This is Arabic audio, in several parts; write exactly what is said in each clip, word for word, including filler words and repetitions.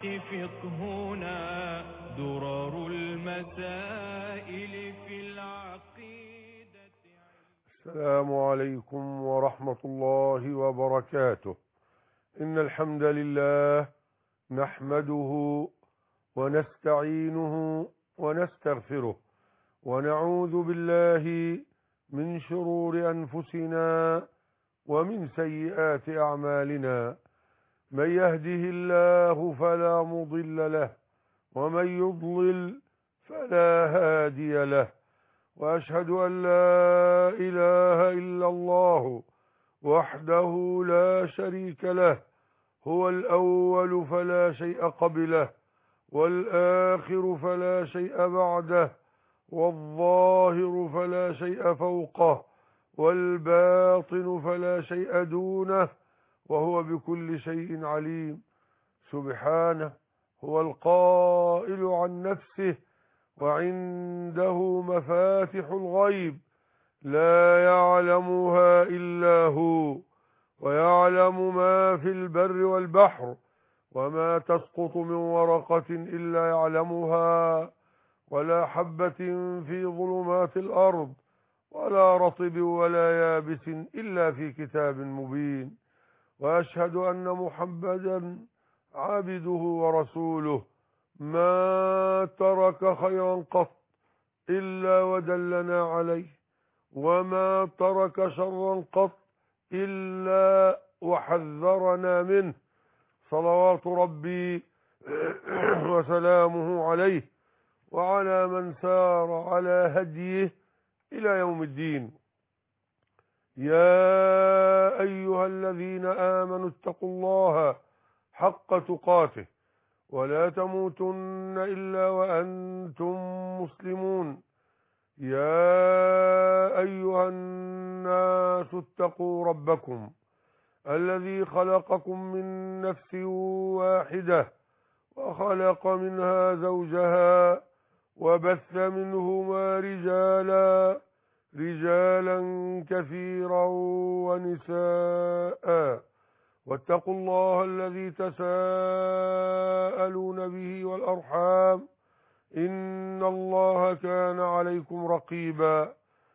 فقهنا درر المسائل في العقيدة. السلام عليكم ورحمة الله وبركاته. إن الحمد لله نحمده ونستعينه ونستغفره ونعوذ بالله من شرور أنفسنا ومن سيئات أعمالنا. من يهده الله فلا مضل له ومن يضلل فلا هادي له، وأشهد أن لا إله إلا الله وحده لا شريك له، هو الأول فلا شيء قبله والآخر فلا شيء بعده والظاهر فلا شيء فوقه والباطن فلا شيء دونه، وهو بكل شيء عليم. سبحانه هو القائل عن نفسه: وعنده مفاتح الغيب لا يعلمها إلا هو، ويعلم ما في البر والبحر، وما تسقط من ورقة إلا يعلمها، ولا حبة في ظلمات الأرض، ولا رطب ولا يابس إلا في كتاب مبين. وأشهد أن محمدا عبده ورسوله، ما ترك خيرا قط إلا ودلنا عليه، وما ترك شرا قط إلا وحذرنا منه، صلوات ربي وسلامه عليه وعلى من سار على هديه إلى يوم الدين. يا أيها الذين آمنوا اتقوا الله حق تقاته ولا تموتن إلا وأنتم مسلمون. يا أيها الناس اتقوا ربكم الذي خلقكم من نفس واحدة وخلق منها زوجها وبث منهما رجالا رجالا كثيرا ونساء، واتقوا الله الذي تساءلون به والأرحام إن الله كان عليكم رقيبا.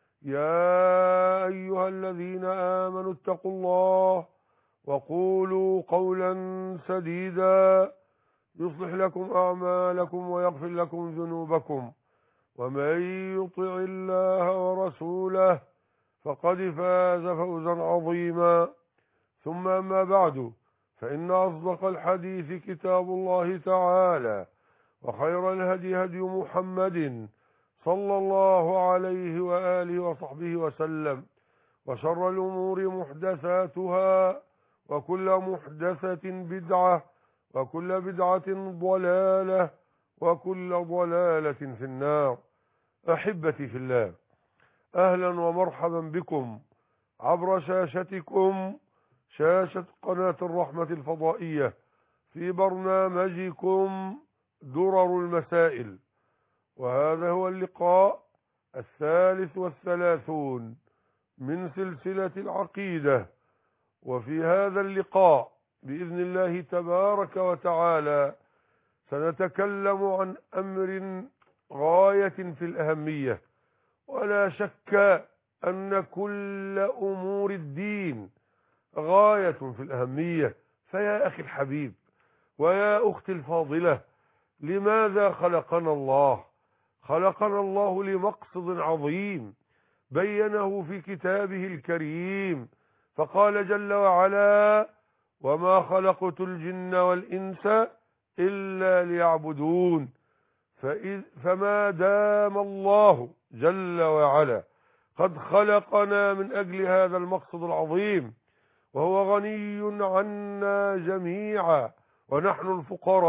يا أيها الذين آمنوا اتقوا الله وقولوا قولا سديدا يصلح لكم أعمالكم ويغفر لكم ذنوبكم، ومن يطع الله ورسوله فقد فاز فوزا عظيما. ثم أما بعد، فإن أصدق الحديث كتاب الله تعالى، وخير الهدي هدي محمد صلى الله عليه وآله وصحبه وسلم، وشر الأمور محدثاتها، وكل محدثة بدعة، وكل بدعة ضلالة، وكل ضلالة في النار. أحبتي في الله، أهلا ومرحبا بكم عبر شاشتكم، شاشة قناة الرحمة الفضائية، في برنامجكم درر المسائل. وهذا هو اللقاء الثالث والثلاثون من سلسلة العقيدة. وفي هذا اللقاء بإذن الله تبارك وتعالى سنتكلم عن أمر غاية في الأهمية، ولا شك أن كل أمور الدين غاية في الأهمية. فيا أخي الحبيب ويا أختي الفاضلة، لماذا خلقنا الله؟ خلقنا الله لمقصد عظيم بينه في كتابه الكريم، فقال جل وعلا: وما خلقت الجن والإنس إلا ليعبدون. فإذ فما دام الله جل وعلا قد خلقنا من أجل هذا المقصد العظيم، وهو غني عنا جميعا ونحن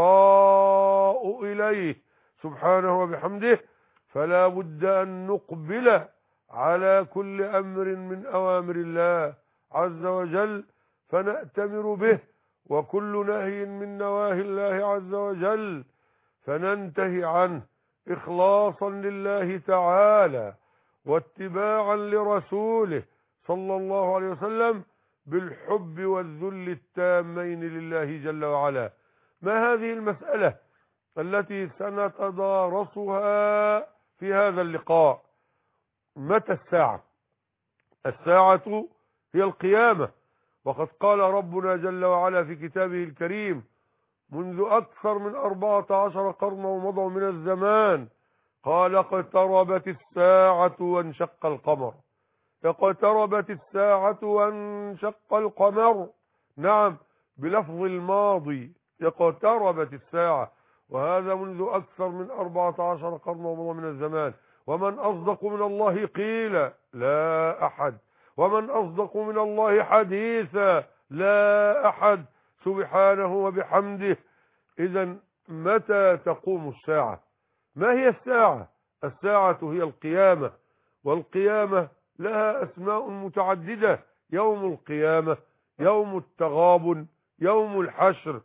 الفقراء إليه سبحانه وبحمده، فلا بد أن نقبل على كل أمر من أوامر الله عز وجل فنأتمر به، وكل نهي من نواهي الله عز وجل فننتهي عنه، إخلاصا لله تعالى واتباعا لرسوله صلى الله عليه وسلم، بالحب والذل التامين لله جل وعلا. ما هذه المسألة التي سنتدارسها في هذا اللقاء؟ متى الساعة؟ الساعة هي القيامة، وقد قال ربنا جل وعلا في كتابه الكريم منذ أكثر من أربعة عشر قرنا ومضوا من الزمان قال اقتربت الساعة وانشق القمر. اقتربت الساعة وانشق القمر، نعم، بلفظ الماضي، اقتربت الساعة، وهذا منذ أكثر من أربعة عشر قرنا ومضوا من الزمان. ومن أصدق من الله قيلا؟ لا أحد. ومن أصدق من الله حديثا؟ لا أحد، سبحانه وبحمده. إذن متى تقوم الساعة؟ ما هي الساعة؟ الساعة هي القيامة، والقيامة لها أسماء متعددة: يوم القيامة، يوم التغابن، يوم الحشر،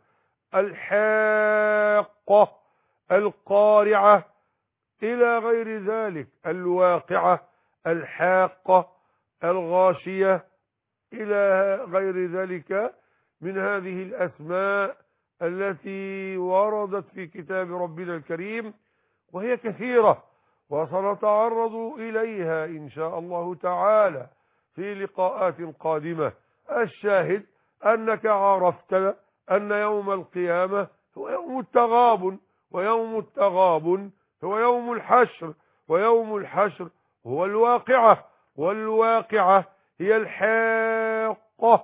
الحاقة، القارعة، إلى غير ذلك، الواقعة، الحاقة، الغاشية، إلى غير ذلك من هذه الأسماء التي وردت في كتاب ربنا الكريم، وهي كثيرة وسنتعرض إليها إن شاء الله تعالى في لقاءات قادمة. الشاهد أنك عرفت أن يوم القيامة هو يوم التغابن، ويوم التغابن هو يوم الحشر، ويوم الحشر هو الواقعة، والواقعة هي الحاقة،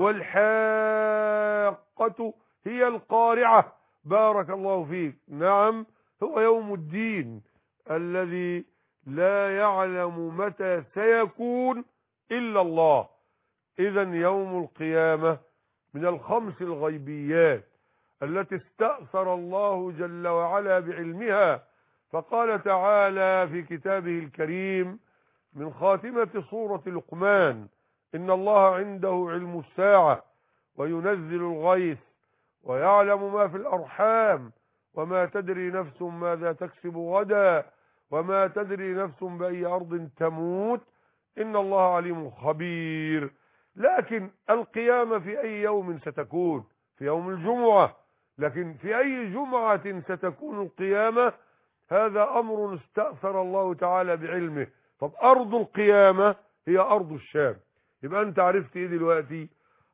والحاقة هي القارعة. بارك الله فيك. نعم، هو يوم الدين الذي لا يعلم متى سيكون إلا الله. إذن يوم القيامة من الخمس الغيبيات التي استأثر الله جل وعلا بعلمها، فقال تعالى في كتابه الكريم من خاتمة سورة لقمان: إن الله عنده علم الساعة وينزل الغيث ويعلم ما في الأرحام وما تدري نفس ماذا تكسب غدا وما تدري نفس بأي أرض تموت إن الله عليم خبير. لكن القيامة في أي يوم ستكون؟ في يوم الجمعة. لكن في أي جمعة ستكون القيامة؟ هذا أمر استأثر الله تعالى بعلمه. طب أرض القيامة هي أرض الشام. يبقى أنت عرفت إيه دلوقتي؟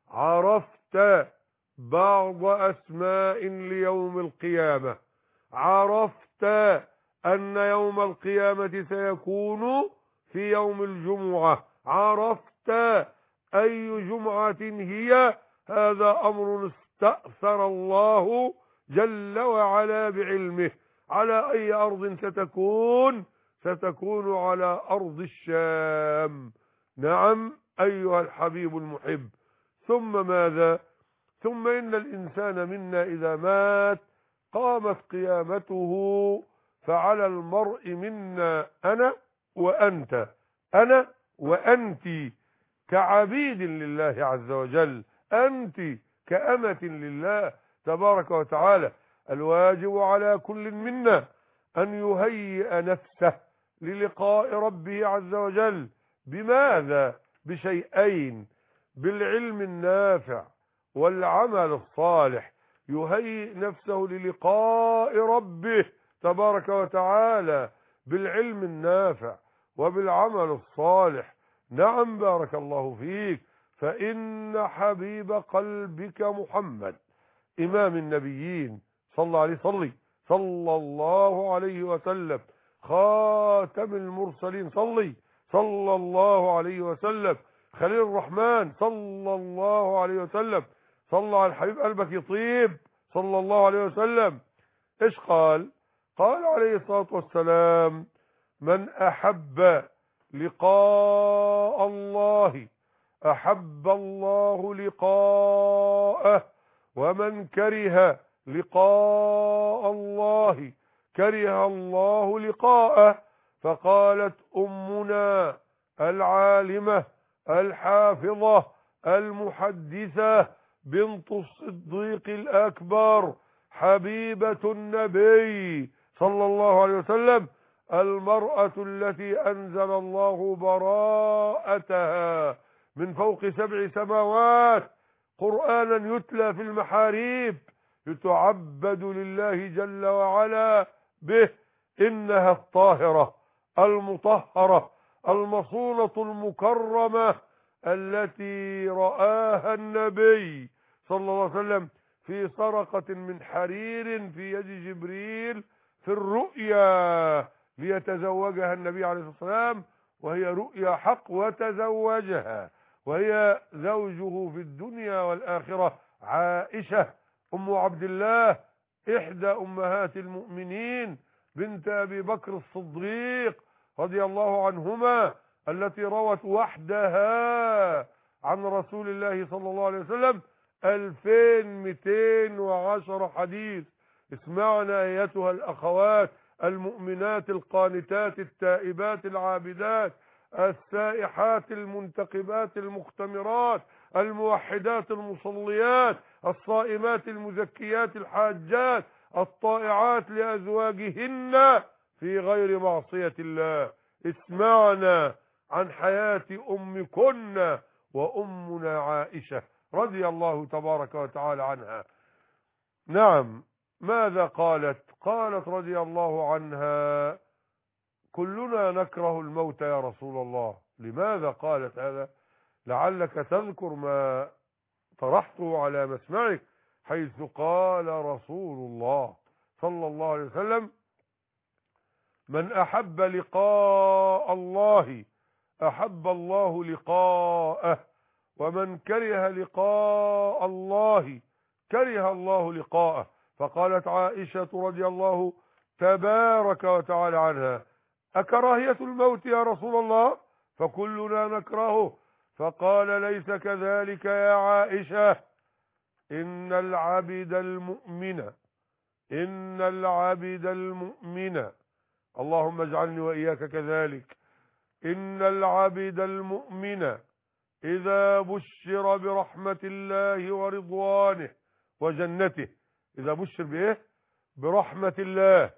عرفت بعض أسماء ليوم القيامة، عرفت أن يوم القيامة سيكون في يوم الجمعة، عرفت أي جمعة هي. هذا أمر استأثر الله جل وعلا بعلمه. على أي أرض ستكون؟ ستكون على أرض الشام. نعم أيها الحبيب المحب. ثم ماذا؟ ثم إن الإنسان منا إذا مات قامت قيامته، فعلى المرء منا أنا وأنت، أنا وأنت كعبيد لله عز وجل، أنت كأمة لله تبارك وتعالى. الواجب على كل منا أن يهيئ نفسه للقاء ربه عز وجل. بماذا؟ بشيئين: بالعلم النافع والعمل الصالح. يهيئ نفسه للقاء ربه تبارك وتعالى بالعلم النافع وبالعمل الصالح. نعم بارك الله فيك. فإن حبيب قلبك محمد إمام النبيين صلى عليه صلي صلى الله عليه وسلم خاتم المرسلين صلي صلى الله عليه وسلم خليل الرحمن صلى الله عليه وسلم صلى على الحبيب قلبك يطيب صلى الله عليه وسلم. ايش قال؟ قال عليه الصلاة والسلام: من أحب لقاء الله أحب الله لقاءه، ومن كره لقاء الله كره الله لقاءه. فقالت أمنا العالمة الحافظة المحدثة بنت الصديق الأكبر حبيبة النبي صلى الله عليه وسلم: المرأة التي أنزل الله براءتها من فوق سبع سماوات قرآنا يتلى في المحاريب يتعبد لله جل وعلا به، إنها الطاهرة المطهرة المصونة المكرمة التي رآها النبي صلى الله عليه وسلم في سرقة من حرير في يد جبريل في الرؤيا ليتزوجها النبي عليه الصلاة والسلام، وهي رؤيا حق وتزوجها، وهي زوجه في الدنيا والآخرة عائشة أم عبد الله إحدى أمهات المؤمنين بنت أبي بكر الصديق رضي الله عنهما، التي روت وحدها عن رسول الله صلى الله عليه وسلم ألفين ومئتين وعشرة حديث. اسمعنا أيتها الأخوات المؤمنات القانتات التائبات العابدات السائحات المنتقبات المختمرات الموحدات المصليات الصائمات المزكيات الحاجات الطائعات لأزواجهن في غير معصية الله. اسمعنا عن حياة أمكن وأمنا عائشة رضي الله تبارك وتعالى عنها. نعم، ماذا قالت؟ قالت رضي الله عنها: كلنا نكره الموت يا رسول الله. لماذا قالت هذا؟ لعلك تذكر ما طرحته على مسمعك، حيث قال رسول الله صلى الله عليه وسلم: من أحب لقاء الله أحب الله لقاءه، ومن كره لقاء الله كره الله لقاءه. فقالت عائشة رضي الله تبارك وتعالى عنها: أكراهية الموت يا رسول الله؟ فكلنا نكرهه. فقال: ليس كذلك يا عائشة، إن العبد المؤمن إن العبد المؤمن اللهم اجعلني وإياك كذلك، إن العبد المؤمن إذا بشر برحمة الله ورضوانه وجنته. إذا بشر بإيه؟ برحمة الله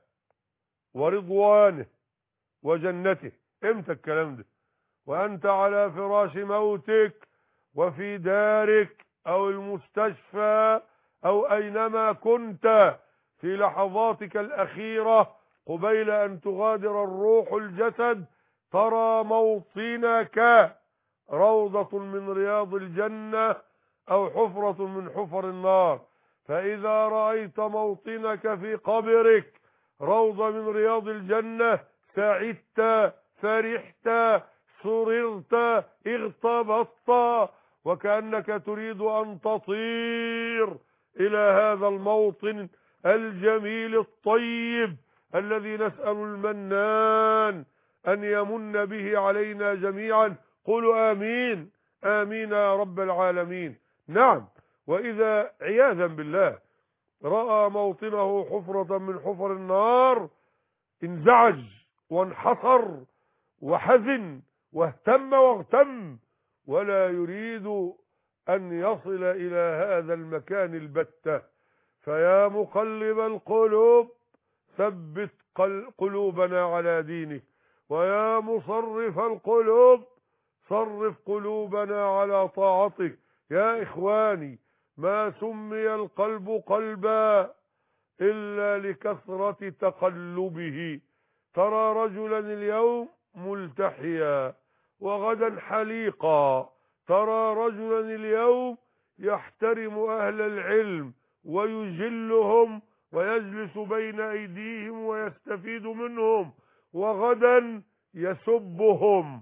ورضوانه وجنته. امتى الكلام ده؟ وأنت على فراش موتك وفي دارك أو المستشفى أو أينما كنت في لحظاتك الأخيرة قبيل أن تغادر الروح الجسد، ترى موطنك روضة من رياض الجنة أو حفرة من حفر النار. فإذا رأيت موطنك في قبرك روضة من رياض الجنة سعدت، فرحت، سررت، اغتبطت، وكأنك تريد أن تطير إلى هذا الموطن الجميل الطيب الذي نسأل المنان أن يمن به علينا جميعا. قولوا آمين آمين يا رب العالمين. نعم، وإذا عياذا بالله رأى موطنه حفرة من حفر النار انزعج وانحصر وحزن واهتم واغتم، ولا يريد أن يصل إلى هذا المكان البتة. فيا مقلب القلوب ثبت قلوبنا على دينك، ويا مصرف القلوب صرف قلوبنا على طاعتك. يا إخواني، ما سمي القلب قلبا إلا لكثرة تقلبه. ترى رجلا اليوم ملتحيا وغدا حليقا، ترى رجلا اليوم يحترم أهل العلم ويجلهم ويجلس بين أيديهم ويستفيد منهم، وغدا يسبهم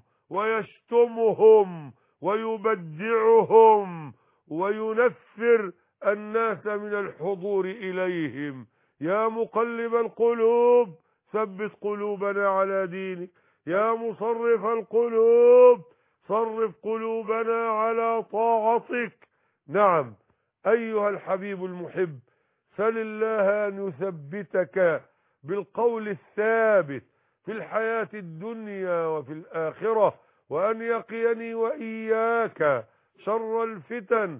ويشتمهم ويبدعهم وينفر الناس من الحضور إليهم. يا مقلب القلوب ثبت قلوبنا على دينك، يا مصرف القلوب صرف قلوبنا على طاعتك. نعم أيها الحبيب المحب، سل الله أن يثبتك بالقول الثابت في الحياة الدنيا وفي الآخرة، وأن يقيني وإياك شر الفتن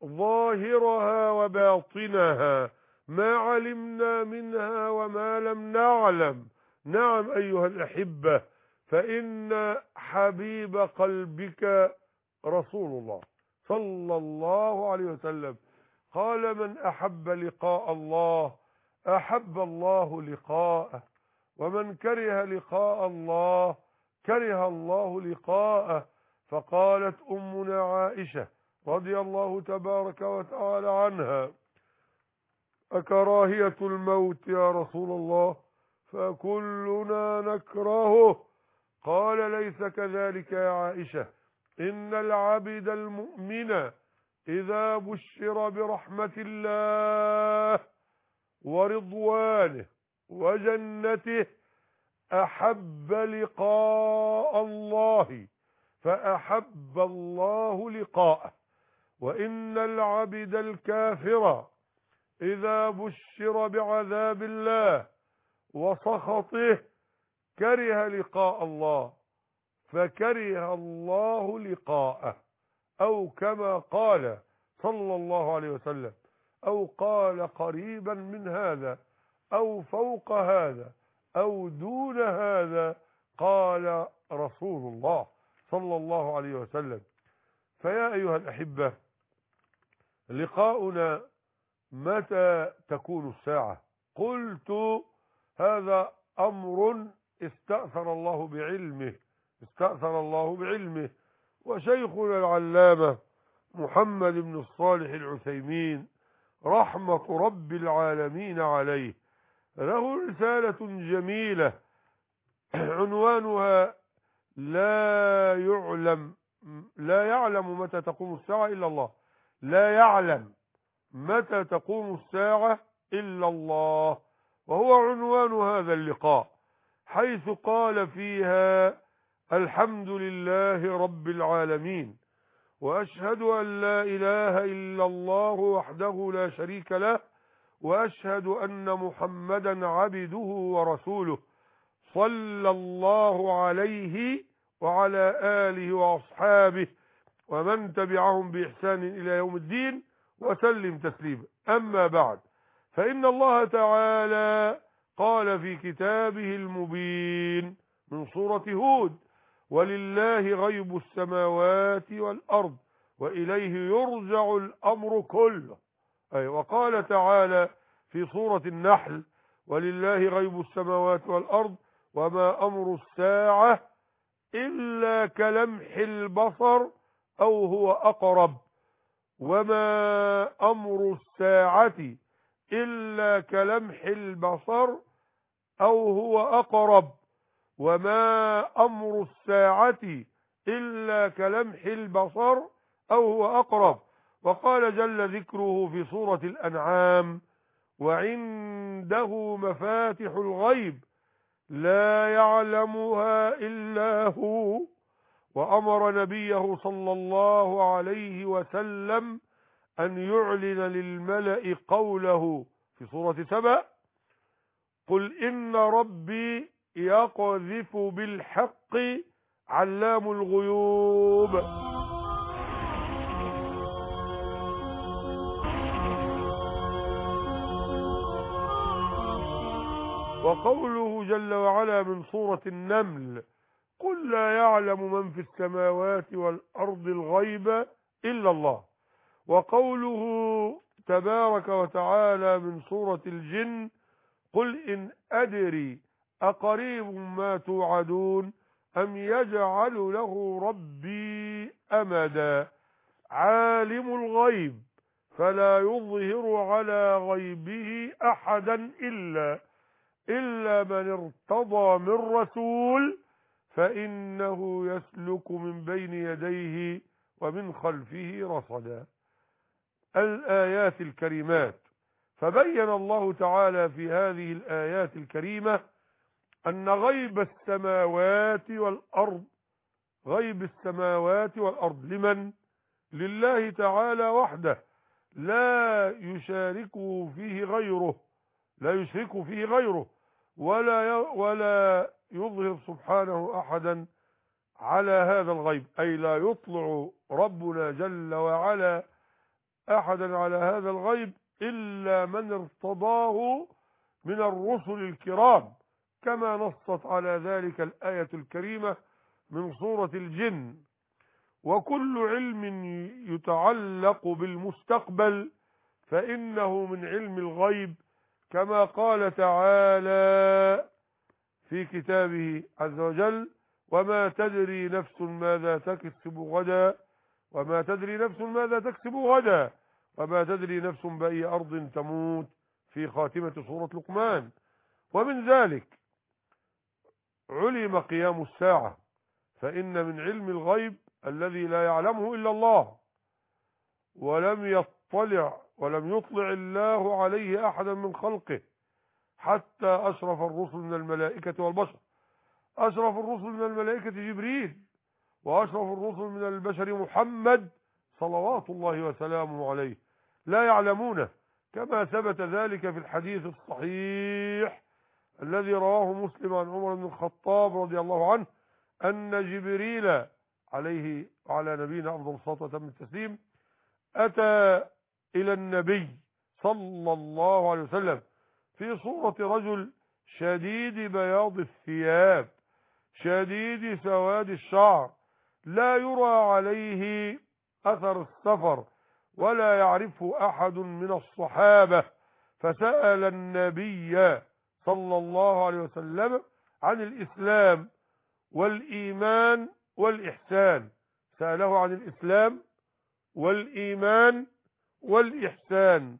ظاهرها وباطنها، ما علمنا منها وما لم نعلم. نعم أيها الأحبة، فإن حبيب قلبك رسول الله صلى الله عليه وسلم قال من أحب لقاء الله أحب الله لقاءه، ومن كره لقاء الله كره الله لقاءه. فقالت أمنا عائشة رضي الله تبارك وتعالى عنها: أكراهية الموت يا رسول الله؟ فكلنا نكرهه. قال: ليس كذلك يا عائشة، إن العبد المؤمن إذا بشر برحمة الله ورضوانه وجنته أحب لقاء الله فأحب الله لقاءه، وإن العبد الكافر إذا بشر بعذاب الله وسخطه كره لقاء الله فكره الله لقاءه، أو كما قال صلى الله عليه وسلم، أو قال قريبا من هذا، أو فوق هذا، أو دون هذا، قال رسول الله صلى الله عليه وسلم. فيا أيها الأحبة، لقاؤنا متى تكون الساعة؟ قلت هذا أمر استأثر الله بعلمه استأثر الله بعلمه وشيخنا العلامة محمد بن الصالح العثيمين رحمة رب العالمين عليه له رسالة جميلة عنوانها: لا يعلم لا يعلم متى تقوم الساعة إلا الله. لا يعلم متى تقوم الساعة إلا الله، وهو عنوان هذا اللقاء، حيث قال فيها: الحمد لله رب العالمين، وأشهد أن لا إله إلا الله وحده لا شريك له، وأشهد أن محمدا عبده ورسوله، صلى الله عليه وعلى آله وأصحابه ومن تبعهم بإحسان إلى يوم الدين، وسلم تسليما. أما بعد، فإن الله تعالى قال في كتابه المبين من سورة هود: ولله غيب السماوات والأرض وإليه يرجع الأمر كله. أي وقال تعالى في سورة النحل: ولله غيب السماوات والأرض وما أمر الساعة إلا كلمح البصر أو هو أقرب، وما أمر الساعة إلا كلمح البصر أو هو أقرب، وما أمر الساعة إلا كلمح البصر أو هو أقرب. وقال جل ذكره في سورة الأنعام: وعنده مفاتح الغيب لا يعلمها إلا هو. وأمر نبيه صلى الله عليه وسلم أن يعلن للملأ قوله في سورة سبأ: قل إن ربي يقذف بالحق علام الغيوب. وقوله جل وعلا من سورة النمل: قل لا يعلم من في السماوات والأرض الغيب إلا الله. وقوله تبارك وتعالى من سورة الجن: قل إن أدري أقريب ما توعدون أم يجعل له ربي أمدا. عالم الغيب فلا يظهر على غيبه أحدا إلا إلا من ارتضى من رسول فإنه يسلك من بين يديه ومن خلفه رصدا. الآيات الكريمات. فبين الله تعالى في هذه الآيات الكريمة أن غيب السماوات والأرض غيب السماوات والأرض لمن؟ لله تعالى وحده، لا يشاركه فيه غيره لا يشرك فيه غيره ولا ولا يظهر سبحانه أحدا على هذا الغيب، أي لا يطلع ربنا جل وعلا أحدا على هذا الغيب إلا من ارتضاه من الرسل الكرام، كما نصت على ذلك الآية الكريمة من سورة الجن. وكل علم يتعلق بالمستقبل فإنه من علم الغيب، كما قال تعالى في كتابه عز وجل: وما تدري نفس ماذا تكسب غدا وما تدري نفس ماذا تكسب غدا وما تدري نفس بأي أرض تموت، في خاتمة سورة لقمان. ومن ذلك علم قيام الساعة، فإن من علم الغيب الذي لا يعلمه إلا الله، ولم يطلع ولم يطلع الله عليه أحدا من خلقه، حتى أشرف الرسل من الملائكة والبشر. أشرف الرسل من الملائكة جبريل، وأشرف الرسل من البشر محمد صلوات الله وسلامه عليه، لا يعلمونه، كما ثبت ذلك في الحديث الصحيح الذي رواه مسلم عن عمر بن الخطاب رضي الله عنه أن جبريل عليه وعلى نبينا أفضل الصلاة وأتم التسليم أتى إلى النبي صلى الله عليه وسلم في صورة رجل شديد بياض الثياب شديد سواد الشعر، لا يرى عليه أثر السفر ولا يعرفه أحد من الصحابة، فسأل النبي صلى الله عليه وسلم عن الإسلام والإيمان والإحسان. سأله عن الإسلام والإيمان والإحسان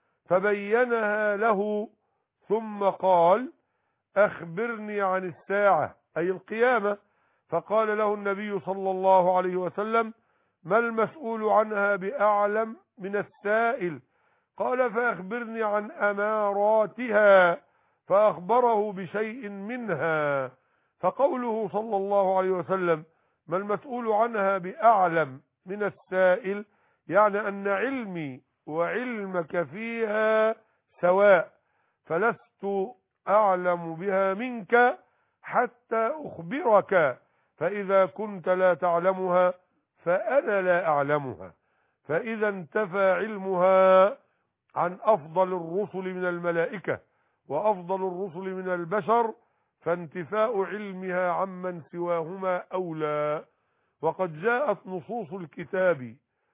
فبينها له، ثم قال: أخبرني عن الساعة، أي القيامة. فقال له النبي صلى الله عليه وسلم: ما المسؤول عنها بأعلم من السائل؟ قال: فأخبرني عن أماراتها، فأخبره بشيء منها. فقوله صلى الله عليه وسلم: ما المسؤول عنها بأعلم من السائل، يعني أن علمي وعلمك فيها سواء، فلست أعلم بها منك حتى أخبرك، فإذا كنت لا تعلمها فأنا لا أعلمها. فإذا انتفى علمها عن أفضل الرسل من الملائكة وأفضل الرسل من البشر، فانتفاء علمها عمن سواهما أولى. وقد جاءت نصوص الكتاب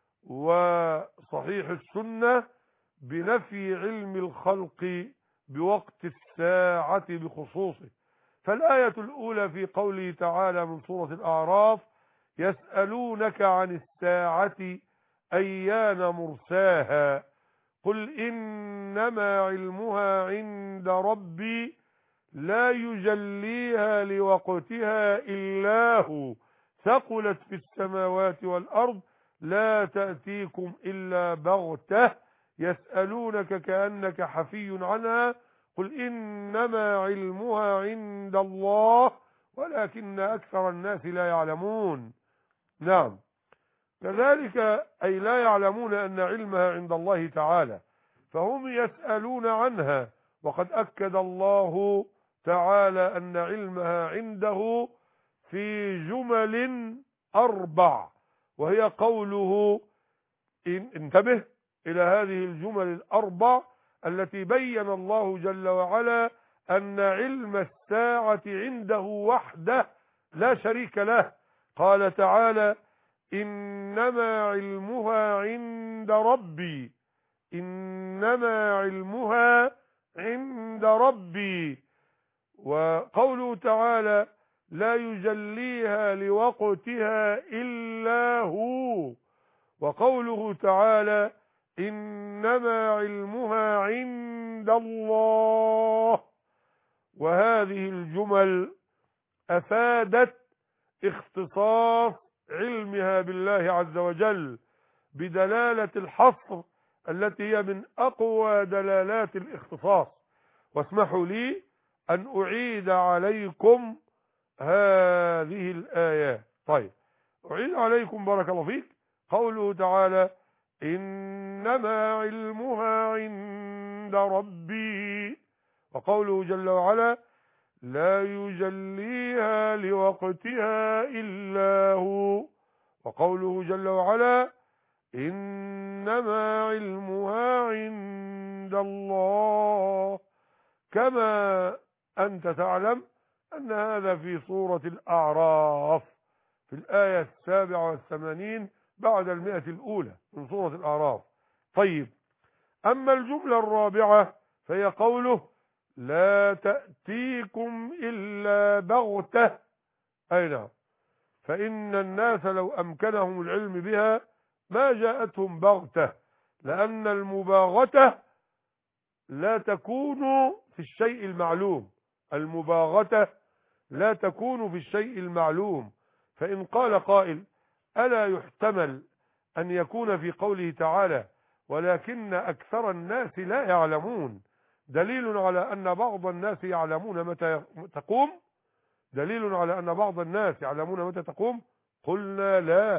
وصحيح السنة بنفي علم الخلق بوقت الساعة بخصوصه. فالآية الأولى في قوله تعالى من سورة الأعراف: يسألونك عن الساعة أيان مرساها، قل إنما علمها عند ربي لا يجليها لوقتها إلا هو، ثقلت في السماوات والأرض لا تأتيكم إلا بغتة، يسألونك كأنك حفي عنها، قل إنما علمها عند الله ولكن أكثر الناس لا يعلمون. نعم، كذلك أي لا يعلمون أن علمها عند الله تعالى، فهم يسألون عنها. وقد أكد الله تعالى أن علمها عنده في جمل أربع، وهي قوله إن انتبه إلى هذه الجمل الأربع التي بين الله جل وعلا أن علم الساعة عنده وحده لا شريك له. قال تعالى: إنما علمها عند ربي إنما علمها عند ربي. وقوله تعالى: لا يجليها لوقتها إلا هو. وقوله تعالى: إنما علمها عند الله. وهذه الجمل أفادت اختصاص علمها بالله عز وجل بدلالة الحصر التي هي من أقوى دلالات الاختصاص. واسمحوا لي أن أعيد عليكم هذه الآيات. طيب، أعيد عليكم بارك الله فيك. قوله تعالى: إنما علمها عند ربي. وقوله جل وعلا: لا يجليها لوقتها إلا هو. وقوله جل وعلا: إنما علمها عند الله. كما أنت تعلم أن هذا في سورة الأعراف في الآية السابعة والثمانين بعد المئة الأولى من سورة الأعراف. طيب، أما الجملة الرابعة فهي قوله لا تأتيكم إلا بغتة. أي نعم، فإن الناس لو أمكنهم العلم بها ما جاءتهم بغتة، لأن المباغتة لا تكون في الشيء المعلوم. المباغتة لا تكون في الشيء المعلوم. فإن قال قائل ألا يحتمل أن يكون في قوله تعالى ولكن أكثر الناس لا يعلمون دليل على أن بعض الناس يعلمون متى تقوم؟ دليل على أن بعض الناس يعلمون متى تقوم؟ قلنا لا،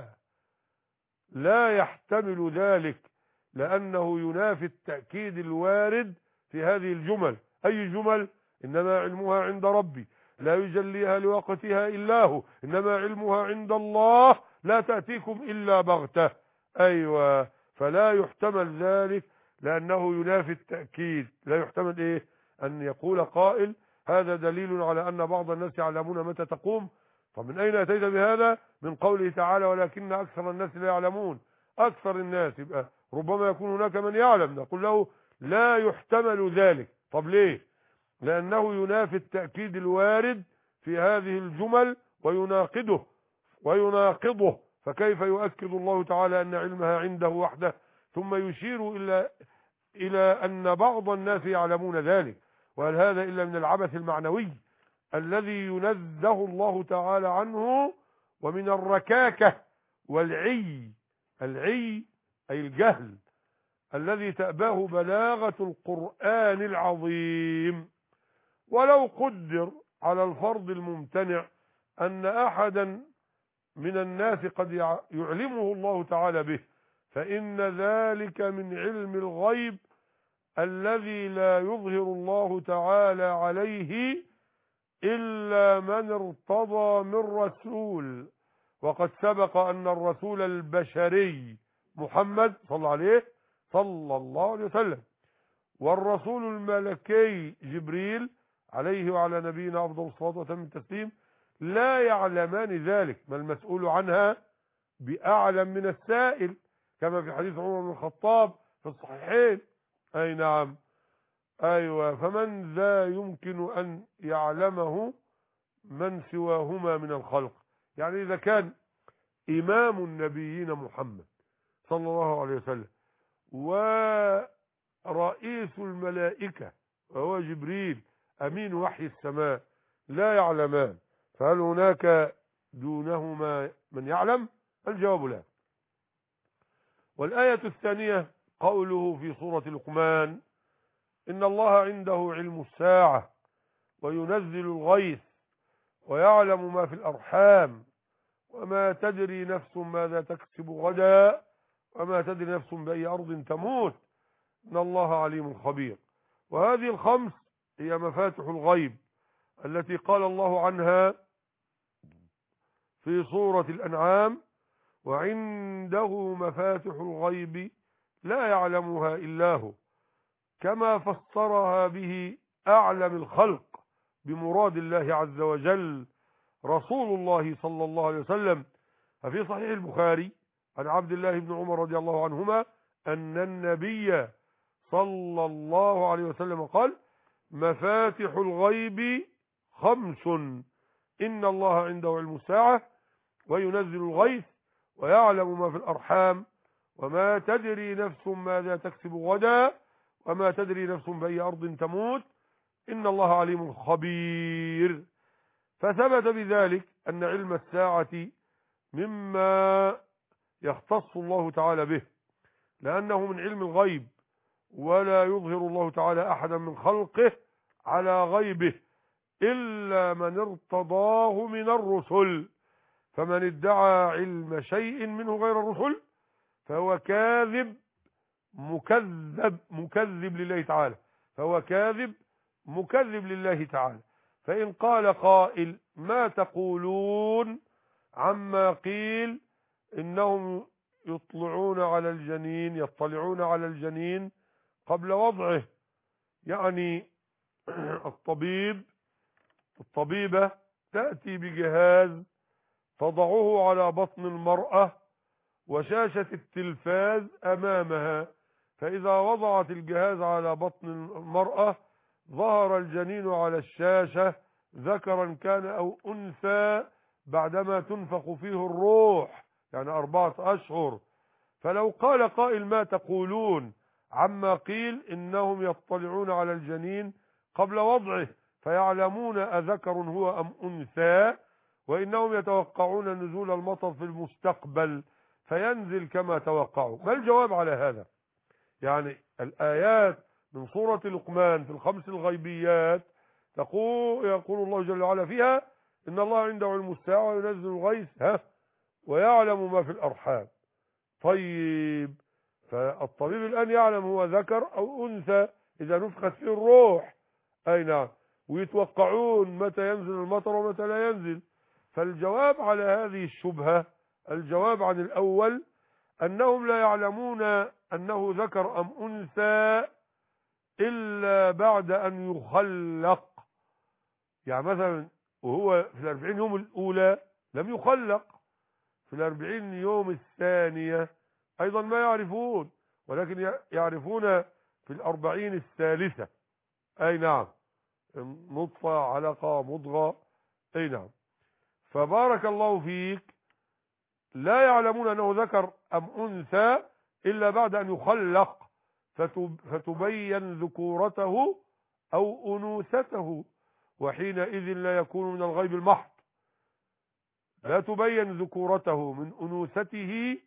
لا يحتمل ذلك، لأنه ينافي التأكيد الوارد في هذه الجمل. أي جمل؟ إنما علمها عند ربي لا يجليها لوقتها إلا هو، إنما علمها عند الله لا تأتيكم إلا بغتة. أيوة، فلا يحتمل ذلك لأنه ينافي التأكيد. لا يحتمل إيه؟ أن يقول قائل هذا دليل على أن بعض الناس يعلمون متى تقوم. فمن أين أتيت بهذا؟ من قوله تعالى ولكن أكثر الناس لا يعلمون. أكثر الناس، يبقى ربما يكون هناك من يعلم، نقول له لا يحتمل ذلك. طب ليه؟ لأنه ينافي التأكيد الوارد في هذه الجمل ويناقضه ويناقضه فكيف يؤكد الله تعالى أن علمها عنده وحده ثم يشير إلى إلى أن بعض الناس يعلمون ذلك؟ وهل هذا إلا من العبث المعنوي الذي ينزه الله تعالى عنه، ومن الركاكة والعي. العي أي الجهل الذي تأباه بلاغة القرآن العظيم. ولو قدر على الفرض الممتنع أن أحدا من الناس قد يعلمه الله تعالى به، فإن ذلك من علم الغيب الذي لا يظهر الله تعالى عليه إلا من ارتضى من رسول. وقد سبق أن الرسول البشري محمد صلى الله عليه صلى الله عليه وسلم والرسول الملكي جبريل عليه وعلى نبينا أفضل الصلاة وتم التسليم لا يعلمان ذلك، ما المسؤول عنها بأعلم من السائل، كما في حديث عمر بن الخطاب في الصحيحين. أي نعم، أيوة، فمن ذا يمكن أن يعلمه من سواهما من الخلق؟ يعني إذا كان إمام النبيين محمد صلى الله عليه وسلم ورئيس الملائكة وهو جبريل أمين وحي السماء لا يعلمان، فهل هناك دونهما من يعلم؟ الجواب لا. والآية الثانية قوله في سورة لقمان إن الله عنده علم الساعة وينزل الغيث ويعلم ما في الأرحام وما تدري نفس ماذا تكسب غدا وما تدري نفس بأي أرض تموت إن الله عليم خبير. وهذه الخمس هي مفاتح الغيب التي قال الله عنها في سورة الأنعام وعنده مفاتح الغيب لا يعلمها إلا هو، كما فسرها به أعلم الخلق بمراد الله عز وجل رسول الله صلى الله عليه وسلم. ففي صحيح البخاري عن عبد الله بن عمر رضي الله عنهما أن النبي صلى الله عليه وسلم قال مفاتح الغيب خمس إن الله عنده علم الساعة وينزل الغيث ويعلم ما في الأرحام وما تدري نفس ماذا تكسب غدا وما تدري نفس بأي أرض تموت إن الله عليم خبير. فثبت بذلك أن علم الساعة مما يختص الله تعالى به لأنه من علم الغيب، ولا يظهر الله تعالى أحدا من خلقه على غيبه إلا من ارتضاه من الرسل. فمن ادعى علم شيء منه غير الرسل فهو كاذب مكذب مكذب لله تعالى فهو كاذب مكذب لله تعالى. فإن قال قائل ما تقولون عما قيل إنهم يطلعون على الجنين يطلعون على الجنين قبل وضعه، يعني الطبيب الطبيبة تأتي بجهاز تضعه على بطن المرأة وشاشة التلفاز أمامها فإذا وضعت الجهاز على بطن المرأة ظهر الجنين على الشاشة ذكرا كان أو أنثى بعدما تنفخ فيه الروح، يعني أربعة أشهر. فلو قال قائل ما تقولون عما قيل إنهم يطلعون على الجنين قبل وضعه فيعلمون أذكر هو أم أنثى، وإنهم يتوقعون نزول المطر في المستقبل فينزل كما توقعوا. ما الجواب على هذا؟ يعني الآيات من سورة لقمان في الخمس الغيبيات تقول يقول الله جل وعلا فيها إن الله عنده علم الساعة وينزل الغيث ها ويعلم ما في الأرحام. طيب، فالطبيب الآن يعلم هو ذكر أو أنثى إذا نفخت فيه الروح، أي نعم، ويتوقعون متى ينزل المطر ومتى لا ينزل. فالجواب على هذه الشبهة، الجواب عن الأول أنهم لا يعلمون أنه ذكر أم أنثى إلا بعد أن يخلق. يعني مثلا وهو في الأربعين يوم الأولى لم يخلق، في الأربعين يوم الثانية أيضا ما يعرفون، ولكن يعرفون في الأربعين الثالثة، أي نعم، نطفة علقة مضغة، أي نعم. فبارك الله فيك، لا يعلمون أنه ذكر أم أنثى إلا بعد أن يخلق فتبين ذكورته أو أنوثته، وحينئذ لا يكون من الغيب المحض، لا تبين ذكورته من أنوثته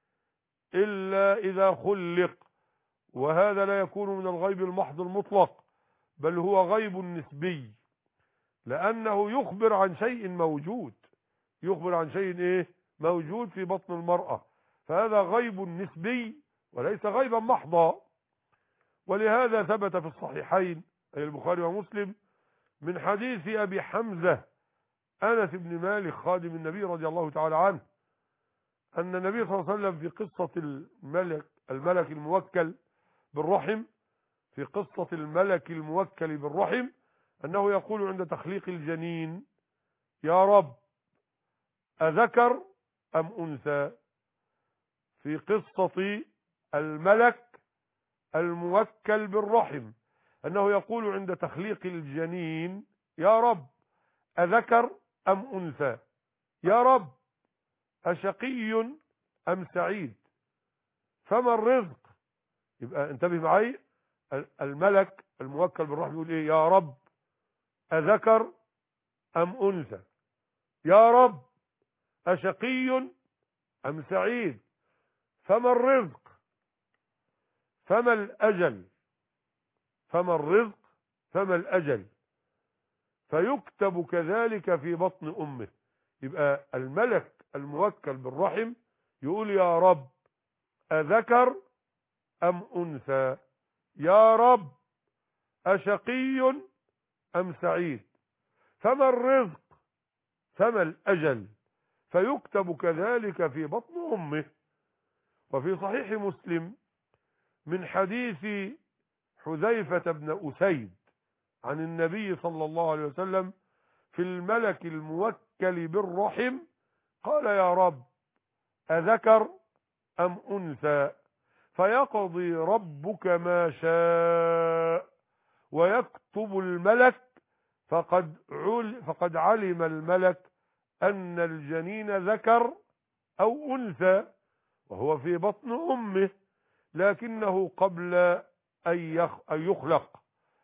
إلا إذا خلق، وهذا لا يكون من الغيب المحض المطلق، بل هو غيب نسبي، لأنه يخبر عن شيء موجود، يخبر عن شيء إيه موجود في بطن المرأة، فهذا غيب نسبي وليس غيبا محضا. ولهذا ثبت في الصحيحين أي البخاري ومسلم من حديث أبي حمزة أنس بن مالك خادم النبي رضي الله تعالى عنه أن النبي صلى الله عليه وسلم في قصة الملك الملك الموكل بالرحم في قصة الملك الموكل بالرحم أنه يقول عند تخليق الجنين يا رب أذكر أم أنثى. في قصة الملك الموكل بالرحم أنه يقول عند تخليق الجنين يا رب أذكر أم أنثى، يا رب أشقي أم سعيد، فما الرزق. يبقى انتبه معي، الملك الموكل بالرحم يقول ايه؟ يا رب أذكر أم أنثى، يا رب أشقي أم سعيد، فما الرزق، فما الأجل، فما الرزق فما الأجل، فيكتب كذلك في بطن أمه. يبقى الملك الموكل بالرحم يقول يا رب أذكر أم أنثى، يا رب أشقي أم سعيد، فما الرزق فما الأجل، فيكتب كذلك في بطن أمه. وفي صحيح مسلم من حديث حذيفة بن أسيد عن النبي صلى الله عليه وسلم في الملك الموكل بالرحم قال يا رب أذكر أم أنثى، فيقضي ربك ما شاء ويكتب الملك، فقد عل فقد علم الملك أن الجنين ذكر أو أنثى وهو في بطن أمه، لكنه قبل أن يخلق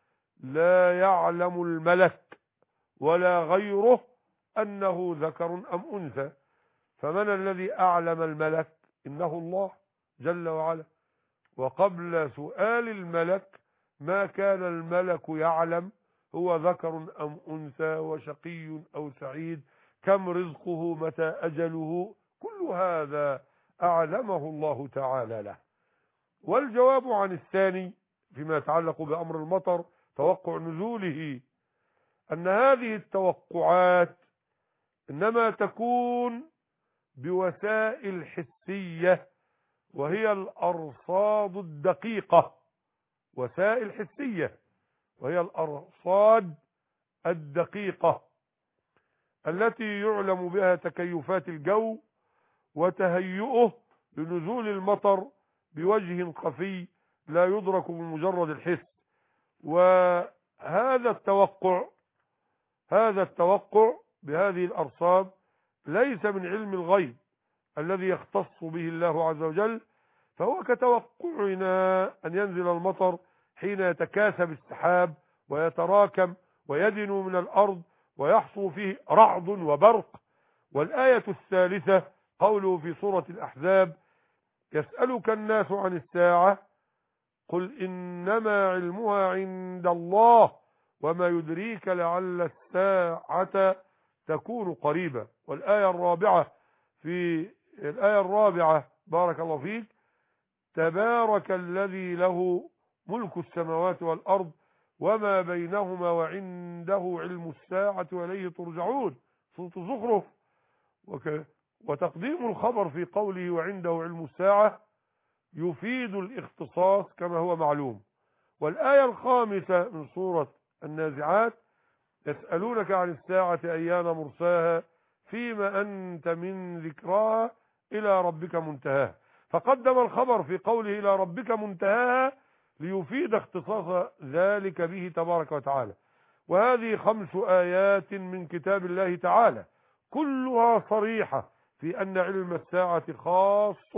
لا يعلم الملك ولا غيره أنه ذكر أم أنثى. فمن الذي أعلم الملك؟ إنه الله جل وعلا. وقبل سؤال الملك ما كان الملك يعلم هو ذكر أم أنثى وشقي أو سعيد، كم رزقه، متى أجله، كل هذا أعلمه الله تعالى له. والجواب عن الثاني فيما يتعلق بأمر المطر توقع نزوله أن هذه التوقعات إنما تكون بوسائل حسية، وهي الأرصاد الدقيقة، وسائل حسية وهي الأرصاد الدقيقة التي يعلم بها تكيفات الجو وتهيئه لنزول المطر بوجه خفي لا يدرك بمجرد الحس. وهذا التوقع هذا التوقع بهذه الأرصاد ليس من علم الغيب الذي يختص به الله عز وجل، فهو كتوقعنا أن ينزل المطر حين يتكاثب السحاب ويتراكم ويدنو من الأرض ويحصل فيه رعد وبرق. والآية الثالثة قوله في سورة الأحزاب: يسألك الناس عن الساعة قل إنما علمها عند الله وما يدريك لعل الساعة تكون قريبة. والآية الرابعة في الآية الرابعة بارك الله فيك: تبارك الذي له ملك السماوات والأرض وما بينهما وعنده علم الساعة وإليه ترجعون، سورة الزخرف. وتقديم الخبر في قوله وعنده علم الساعة يفيد الاختصاص كما هو معلوم. والآية الخامسة من سورة النازعات: يسألونك عن الساعة أيان مرساها فيما أنت من ذكراها إلى ربك منتهاها. فقدم الخبر في قوله إلى ربك منتهاها ليفيد اختصاص ذلك به تبارك وتعالى. وهذه خمس آيات من كتاب الله تعالى كلها صريحة في أن علم الساعة خاص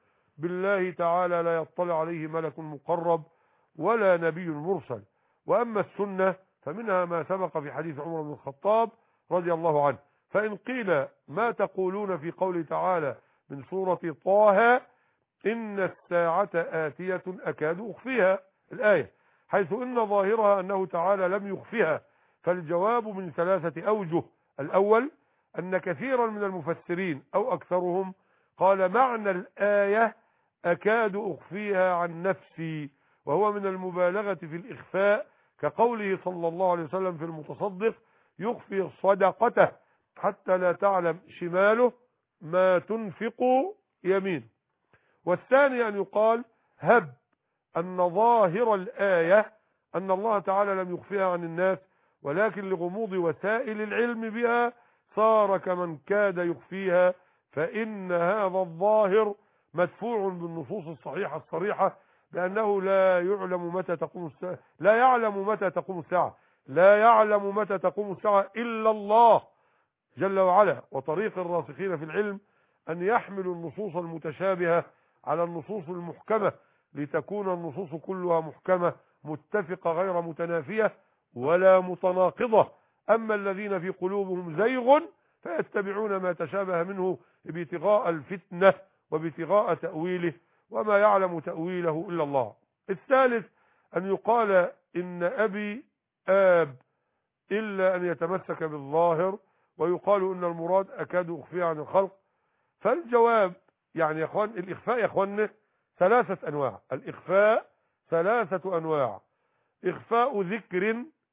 بالله تعالى، لا يطلع عليه ملك مقرب ولا نبي مرسل. وأما السنة فمنها ما سبق في حديث عمر بن الخطاب رضي الله عنه. فإن قيل ما تقولون في قوله تعالى من سورة طه: إن الساعة آتية أكاد أخفيها، الآية، حيث إن ظاهرها أنه تعالى لم يخفها، فالجواب من ثلاثة أوجه. الأول أن كثيرا من المفسرين أو أكثرهم قال معنى الآية أكاد أخفيها عن نفسي، وهو من المبالغة في الإخفاء، كقوله صلى الله عليه وسلم في المتصدق: يخفي صدقته حتى لا تعلم شماله ما تنفق يمين. والثاني أن يقال هب أن ظاهر الآية أن الله تعالى لم يخفيها عن الناس، ولكن لغموض وسائل العلم بها صار كمن كاد يخفيها، فإن هذا الظاهر مدفوع بالنصوص الصحيحة الصريحة بأنه لا يعلم متى تقوم الساعة لا يعلم متى تقوم الساعة لا يعلم متى تقوم الساعة إلا الله جل وعلا. وطريق الراسخين في العلم أن يحملوا النصوص المتشابهة على النصوص المحكمة لتكون النصوص كلها محكمة متفقة غير متنافية ولا متناقضة. أما الذين في قلوبهم زيغ فيتبعون ما تشابه منه ابتغاء الفتنة وابتغاء تأويله وما يعلم تأويله إلا الله. الثالث أن يقال إن أبي آب إلا أن يتمسك بالظاهر، ويقال إن المراد أكاد أخفيها عن الخلق. فالجواب يعني يا أخوان الإخفاء يا أخوان ثلاثة أنواع. الإخفاء ثلاثة أنواع: إخفاء ذكر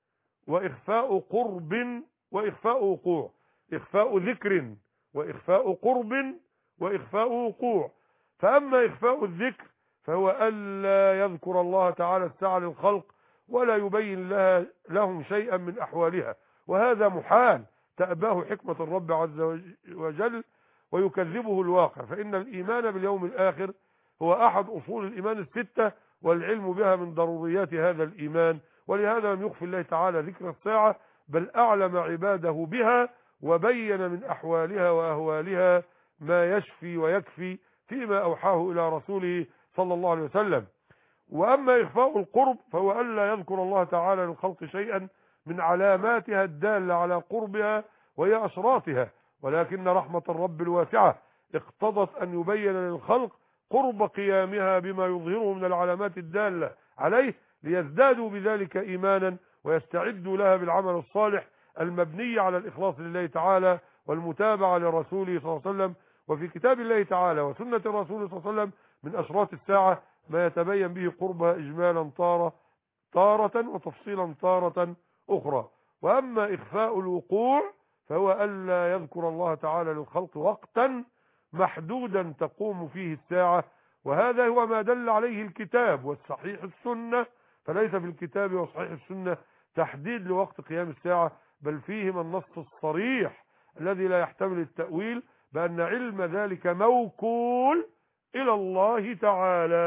وإخفاء قرب وإخفاء وقوع. إخفاء ذكر وإخفاء قرب وإخفاء وقوع. فأما إخفاء الذكر فهو ألا يذكر الله تعالى الساعة للخلق ولا يبين لها لهم شيئا من أحوالها، وهذا محال تأباه حكمة الرب عز وجل ويكذبه الواقع، فإن الإيمان باليوم الآخر هو أحد أصول الإيمان الستة، والعلم بها من ضروريات هذا الإيمان. ولهذا لم يخفي الله تعالى ذكر الساعة، بل أعلم عباده بها وبين من أحوالها وأهوالها ما يشفي ويكفي فيما أوحاه إلى رسوله صلى الله عليه وسلم. وأما إخفاء القرب فهو ألا يذكر الله تعالى للخلق شيئا من علاماتها الدالة على قربها وهي أشراطها، ولكن رحمة الرب الواسعة اقتضت أن يبين للخلق قرب قيامها بما يظهره من العلامات الدالة عليه ليزدادوا بذلك إيمانا ويستعدوا لها بالعمل الصالح المبني على الإخلاص لله تعالى والمتابعة لرسوله صلى الله عليه وسلم. وفي كتاب الله تعالى وسنة الرسول صلى الله عليه وسلم من أشراط الساعة ما يتبين به قربها إجمالا طارة طارة وتفصيلا طارة أخرى. وأما إخفاء الوقوع فهو ألا يذكر الله تعالى للخلق وقتا محدودا تقوم فيه الساعة، وهذا هو ما دل عليه الكتاب والصحيح السنة، فليس في الكتاب وصحيح السنة تحديد لوقت قيام الساعة، بل فيهما النص الصريح الذي لا يحتمل التأويل بأن علم ذلك موكول إلى الله تعالى.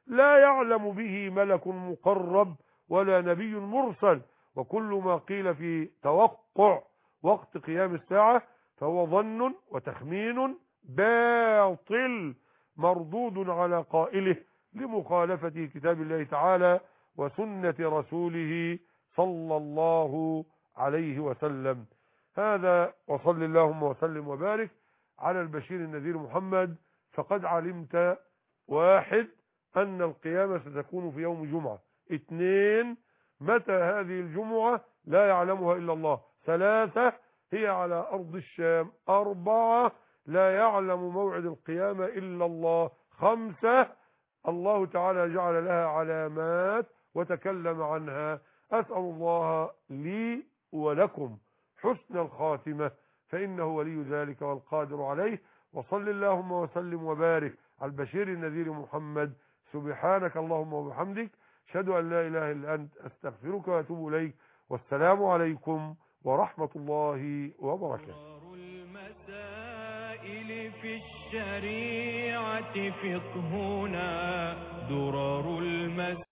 لا يعلم به ملك مقرب ولا نبي مرسل، وكل ما قيل في توقع وقت قيام الساعة فهو ظن وتخمين باطل مردود على قائله لمخالفة كتاب الله تعالى وسنة رسوله صلى الله عليه وسلم. هذا، وصل اللهم وسلم وبارك على البشير النذير محمد. فقد علمت: واحد، أن القيامة ستكون في يوم جمعة. اثنين، متى هذه الجمعة؟ لا يعلمها إلا الله. ثلاثة، هي على أرض الشام. أربعة، لا يعلم موعد القيامة إلا الله. خمسة، الله تعالى جعل لها علامات وتكلم عنها. أسأل الله لي ولكم حسن الخاتمة، فإنه ولي ذلك والقادر عليه. وصل اللهم وسلم وبارك على البشير النذير محمد. سبحانك اللهم وبحمدك، أشهد أن لا إله إلا أنت، أستغفرك وأتوب إليك. والسلام عليكم ورحمة الله وبركاته. درر المسائل في الشريعة فقهنا درر المسائل